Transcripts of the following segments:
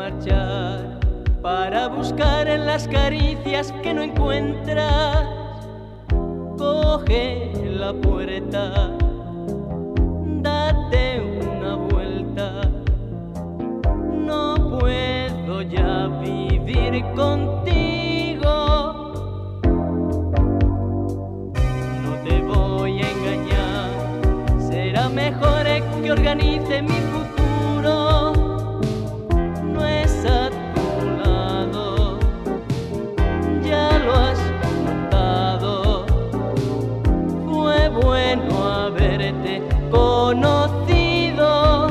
marchar para buscar en las caricias que no encuentras. Coge la puerta, date una vuelta. No puedo ya vivir contigo. No te voy a engañar, será mejor que organice mi futuro. No es a tu lado, ya lo has notado. Fue bueno haberte conocido.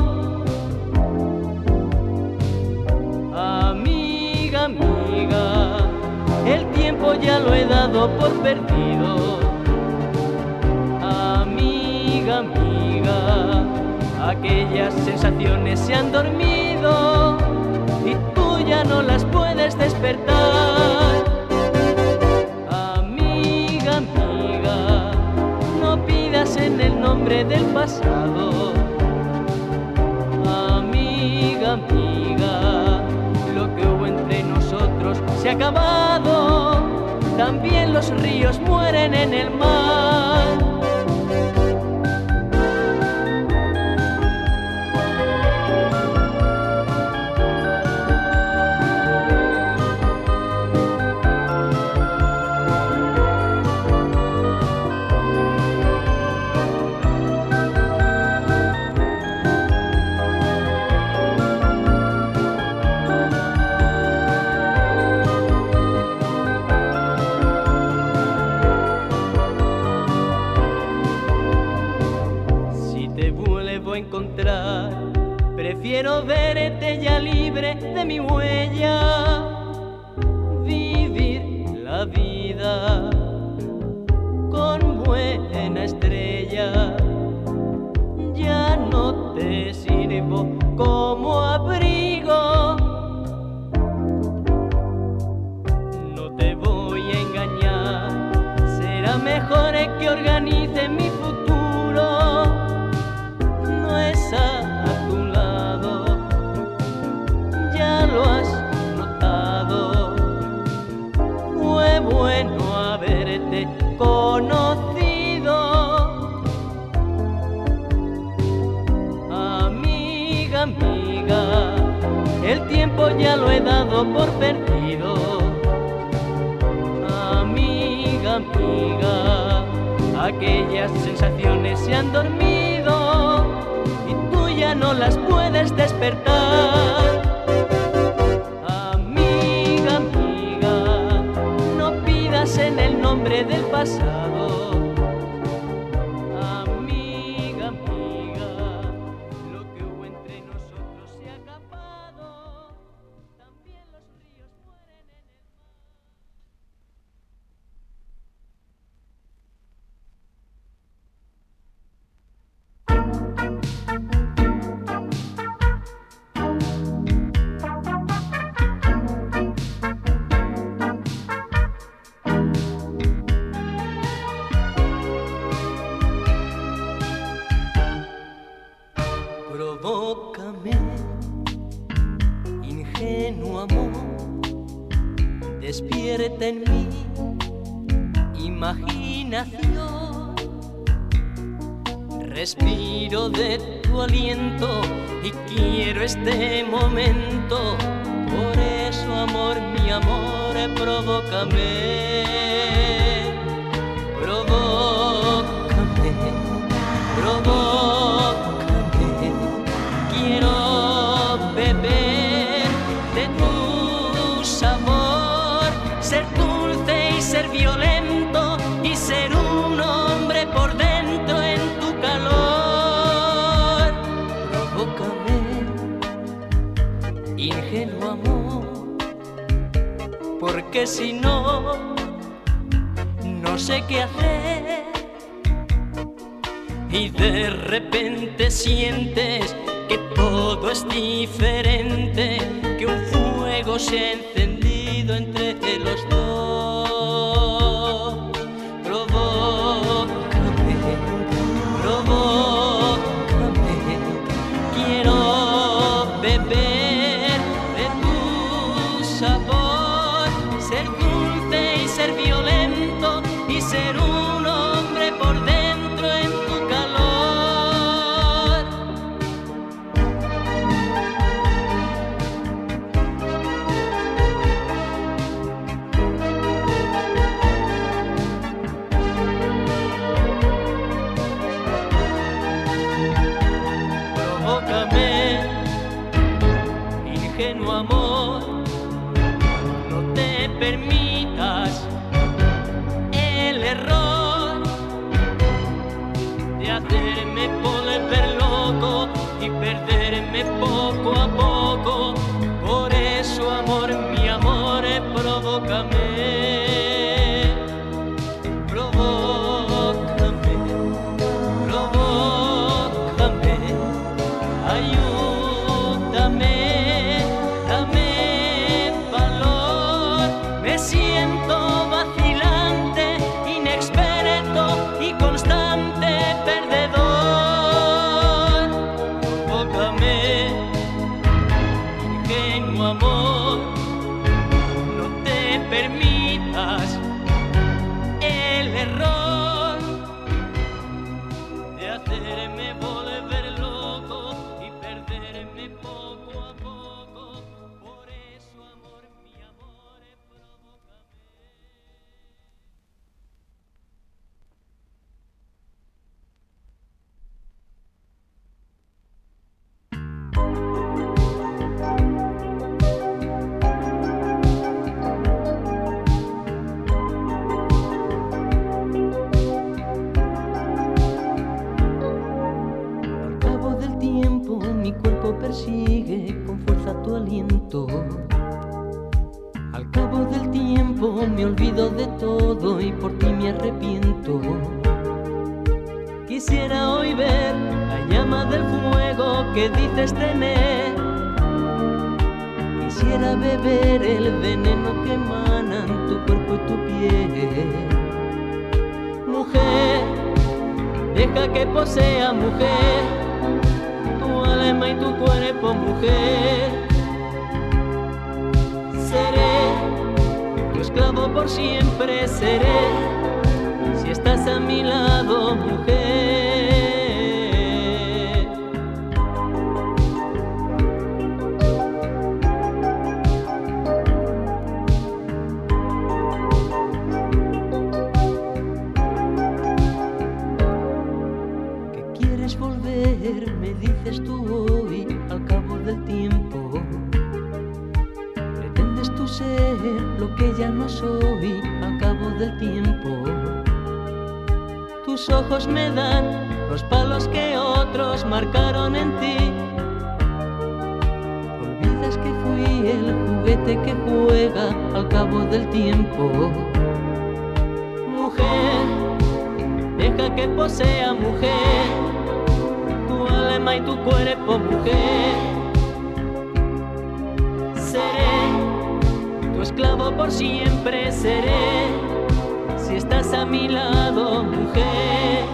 Amiga, amiga, el tiempo ya lo he dado por perdido. Amiga, amiga, aquellas sensaciones se han dormido y tú ya no las puedes despertar. Amiga, amiga, no pidas en el nombre del pasado. Amiga, amiga, lo que hubo entre nosotros se ha acabado. También los ríos mueren en el mar. Prefiero verte ya libre de mi huella, vivir la vida con buena estrella. Ya no te sirvo como abrigo. No te voy a engañar, será mejor que organice mi futuro. No es a tu lado, ya lo has notado. Fue bueno haberte conocido. Amiga, amiga, el tiempo ya lo he dado por perdido. Amiga, amiga, aquellas sensaciones se han dormido y tú ya no las puedes despertar. Amiga, amiga, no pidas en el nombre del pasado. Amiga, amiga, lo que hubo entre nosotros se ha acabado. También los ríos mueren en el mar. Provócame, ingenuo amor, despierta en mí imaginación. Respiro de tu aliento y quiero este momento. Por eso, amor, mi amor, provócame, provócame, provócame. Quiero beber de tu sabor, ser dulce y ser violento y ser un hombre por dentro en tu calor. Provócame, ingenuo amor, porque si no, no sé qué hacer. Y de repente sientes que todo es diferente, que un fuego se ha encendido entre los dos. Provócame, provócame, quiero beber de tu ingenuo amor, no te permitas el error de hacerme volver loco y perderme poco a poco. Por eso, amor, mi amor, provócame. Persigue con fuerza tu aliento. Al cabo del tiempo me olvido de todo y por ti me arrepiento. Quisiera hoy ver la llama del fuego que dices tener. Quisiera beber el veneno que emanan tu cuerpo y tu piel. Mujer, deja que posea, mujer, tu alma y tu cuerpo, mujer. Seré tu esclavo por siempre, seré, si estás a mi lado, mujer. ¿Qué quieres volver? Me dices tú hoy, al cabo del tiempo. Pretendes tú ser lo que ya no soy, al cabo del tiempo. Tus ojos me dan los palos que otros marcaron en ti. Olvidas que fui el juguete que juega al cabo del tiempo. Mujer, deja que posea, mujer, tu alma y tu cuerpo, mujer. Seré tu esclavo por siempre, seré, si estás a mi lado, mujer.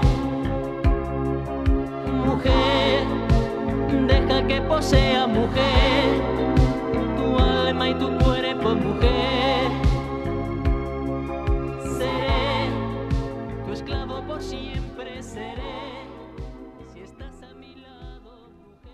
Mujer, deja que posea, mujer, tu alma y tu cuerpo, mujer. Seré tu esclavo por siempre, seré, si estás a mi lado, mujer.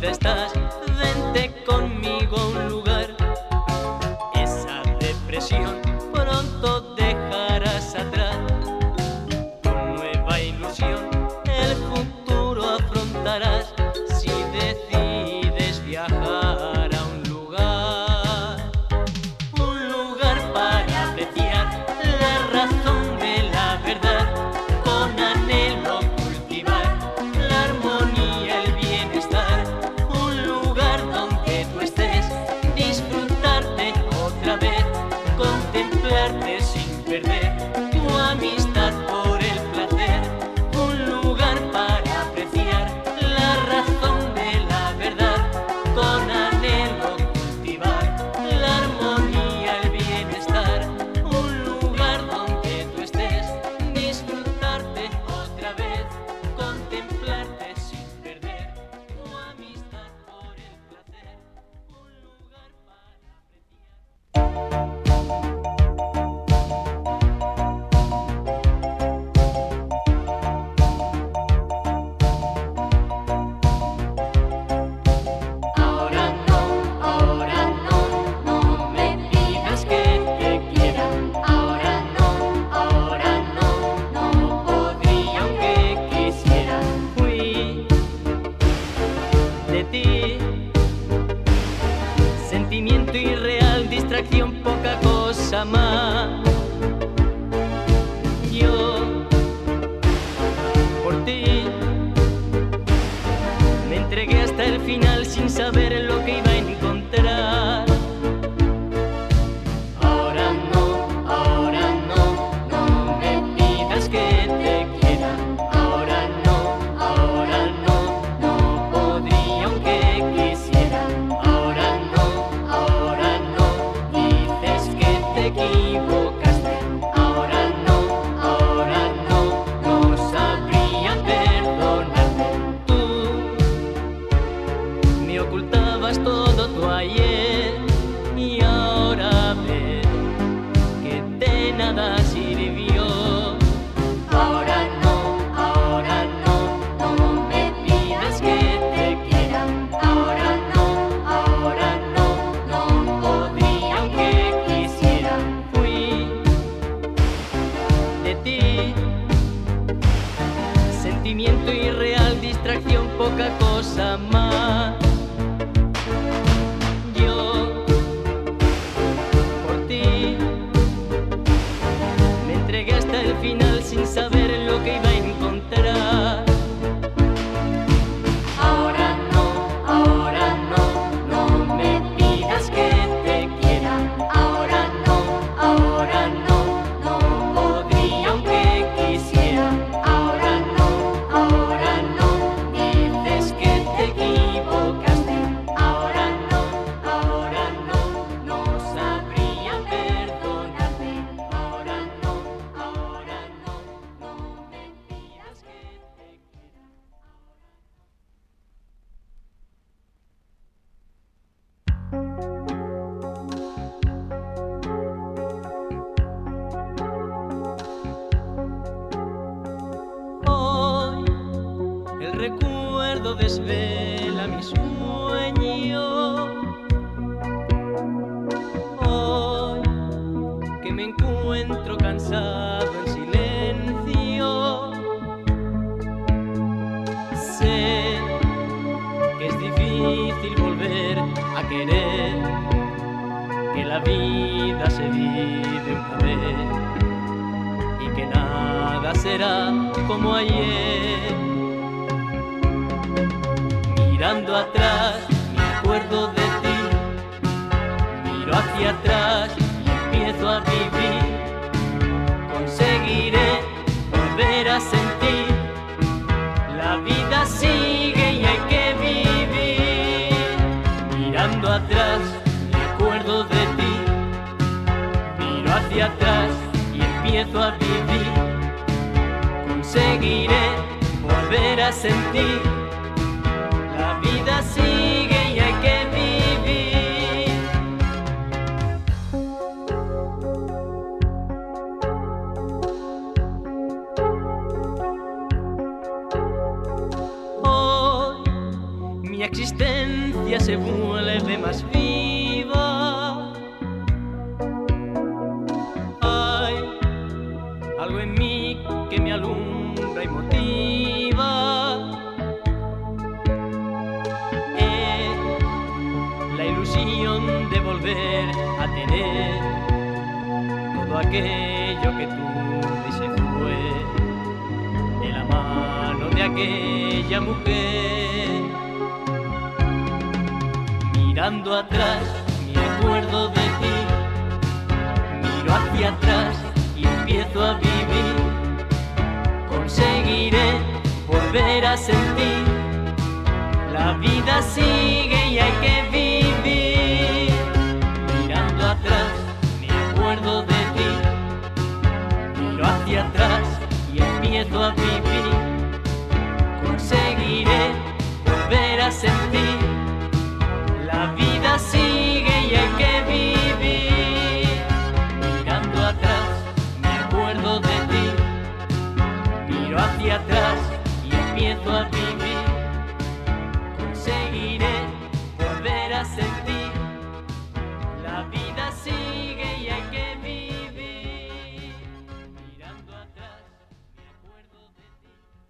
dónde estás, vente conmigo a un lugar. Esa depresión pronto dejarás atrás. Con nueva ilusión el futuro afrontarás si decides viajar a un lugar para apreciar la razón de la verdad, con anhelo cultivar la armonía, el bienestar, un lugar donde tú estés, disfrutarte otra vez, contemplarte sin perder tu amistad por el placer, un lugar para apreciar la razón de la verdad, con anhelo cultivar la armonía, el bienestar, un lugar donde tú estés, disfrutarte otra vez, contemplarte sin perder tu amistad por el placer, un lugar para apreciar. Ahora no me pidas que te quiera. Ahora no podría aunque quisiera. Fui de ti, sentimiento irreal, distracción, poca cosa más. Yo, por ti, me entregué hasta el final sin saber lo que iba a encontrar. Ahora no me pidas que te quiera. Ahora no podría aunque quisiera. Ahora no, dices que te equivocaste. Ahora no sabría perdonarte. Tú me ocultabas todo tu ayer y ahora ves que de nada sirvió. Ahora no me pidas que te quiera. Ahora no podría aunque quisiera. Fui de ti, sentimiento irreal, distracción, poca cosa más. Yo, por ti, me entregué hasta el final sin saber lo que iba a encontrar. Ahora no me pidas que te quiera. Ahora no podría aunque quisiera. Ahora no, dices que te equivocaste. Ahora no sabría perdonarte. Ahora no me pidas que te quiera. Hoy el recuerdo desvela mi sueño. Hoy que me encuentro cansado en silencio, sé que es difícil volver a querer, que la vida se vive una vez y que nada será como ayer. Mirando atrás me acuerdo de ti, miro hacia atrás y empiezo a vivir. Conseguiré volver a sentir, la vida sigue y hay que vivir. Mirando atrás me acuerdo de ti, miro hacia atrás y empiezo a vivir. Conseguiré volver a sentir, la vida sigue y hay que vivir. existencia se vuelve más viva. Hay algo en mí que me alumbra y motiva. La ilusión de volver a tener todo aquello que tuve y se fue de la mano de aquella mujer. Mirando atrás me acuerdo de ti, miro hacia atrás y empiezo a vivir. Conseguiré volver a sentir, la vida sigue y hay que vivir. Mirando atrás me acuerdo de ti, miro hacia atrás y empiezo a vivir. Conseguiré volver a sentir, la vida sigue y hay que vivir. Mirando atrás me acuerdo de ti, miro hacia atrás y empiezo a vivir. Conseguiré volver a sentir, la vida sigue y hay que vivir. Mirando atrás me acuerdo de ti.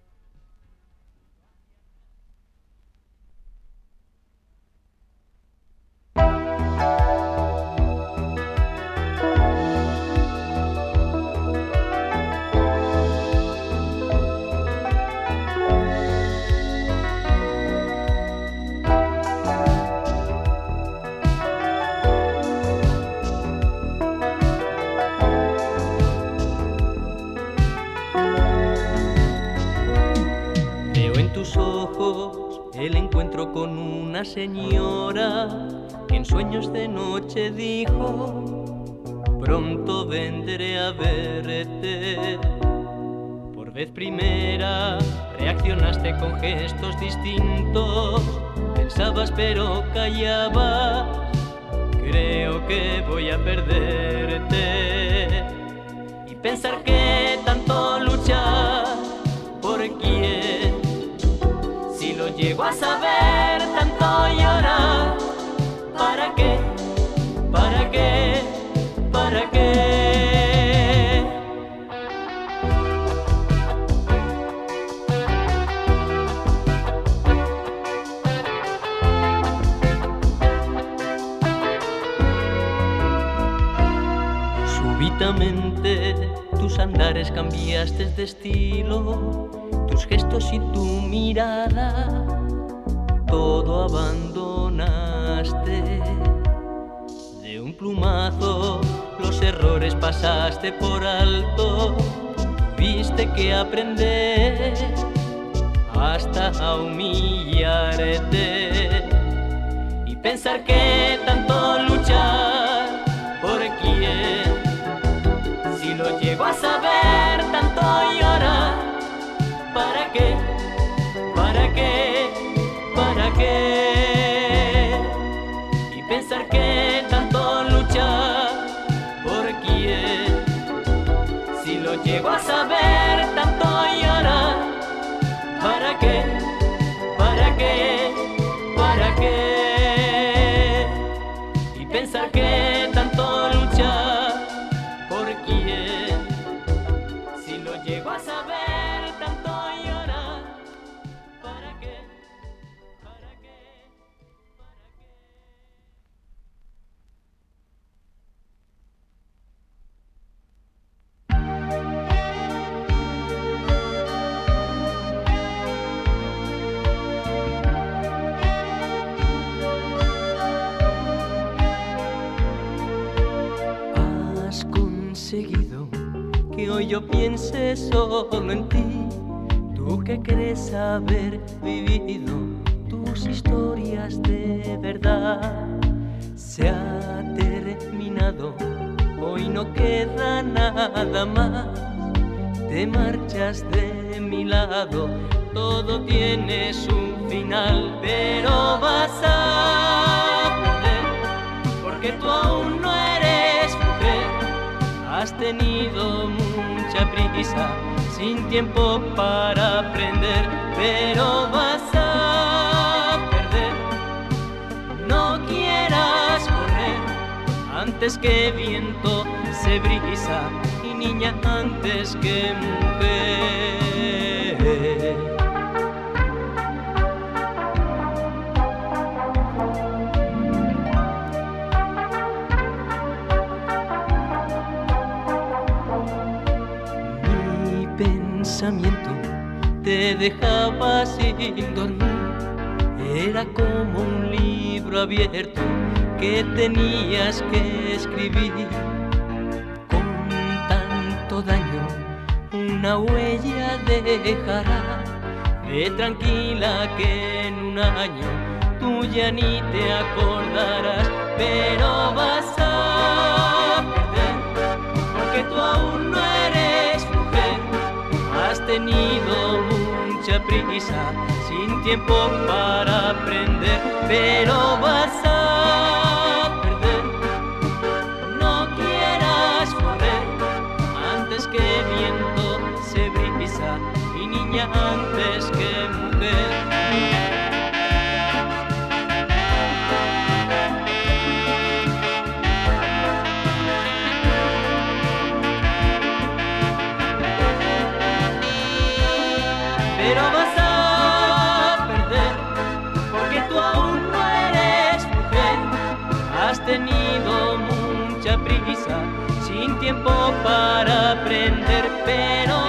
El encuentro con una señora que en sueños de noche dijo: pronto vendré a verte. Por vez primera reaccionaste con gestos distintos, pensabas pero callabas. Creo que voy a perderte. Y pensar que tanto luchar por quién, si lo llego a saber, tanto llorar. ¿Para qué? ¿Para qué? ¿Para qué? Súbitamente tus andares cambiaste de estilo, tus gestos y tu mirada, todo abandonaste. De un plumazo los errores pasaste por alto, tuviste que aprender hasta a humillarte. Y pensar que tanto luchar por quién, si lo llego a saber, tanto llorar. ¿Para qué? ¿Para qué? ¿Para qué? Y pensar que tanto luchar por quién, si lo llego a saber, tanto llorar. ¿Para qué? ¿Para qué? ¿Para qué? Y pensar que tanto luchar por quién, si lo llego a saber. Conseguido que hoy yo piense solo en ti, tú que crees haber vivido tus historias de verdad. Se ha terminado, hoy no queda nada más, te marchas de mi lado, todo tiene su final, pero vas a perder, porque tú aún no eres mujer. Has tenido mucha prisa, sin tiempo para aprender, pero vas a perder, antes que viento se brisa y niña antes que mujer. Mi pensamiento te dejaba sin dormir, era como un libro abierto que tenías que escribir. Con tanto daño una huella dejará, ve tranquila que en un año tú ya ni te acordarás, pero vas a perder porque tú aún no eres mujer. Has tenido mucha prisa, sin tiempo para aprender, pero vas a perder. No quieras correr antes que viento se brisa y niña antes que mujer. Pero vas a perder porque tú aún no eres mujer. Has tenido mucha prisa, sin tiempo para aprender, pero